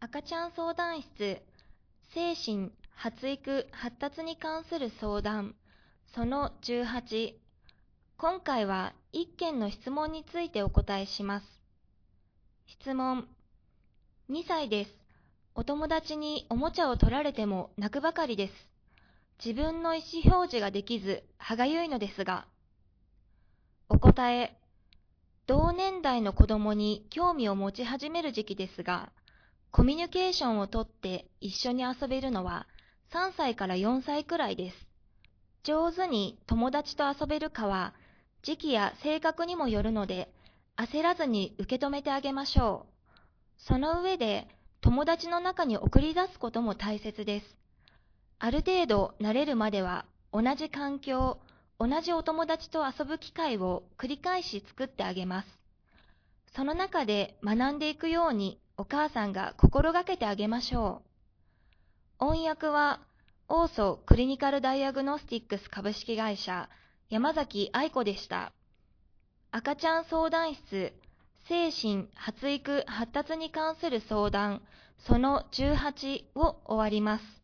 赤ちゃん相談室、精神・発育・発達に関する相談、その18。今回は1件の質問についてお答えします。質問。2歳です。お友達におもちゃを取られても泣くばかりです。自分の意思表示ができず、歯がゆいのですが。お答え。同年代の子供に興味を持ち始める時期ですが、コミュニケーションをとって一緒に遊べるのは3歳から4歳くらいです。上手に友達と遊べるかは時期や性格にもよるので、焦らずに受け止めてあげましょう。その上で友達の中に送り出すことも大切です。ある程度慣れるまでは同じ環境、同じお友達と遊ぶ機会を繰り返し作ってあげます。その中で学んでいくようにお母さんが心がけてあげましょう。音訳はオーソクリニカルダイアグノスティックス株式会社山崎愛子でした。赤ちゃん相談室、精神・発育・発達に関する相談、その18を終わります。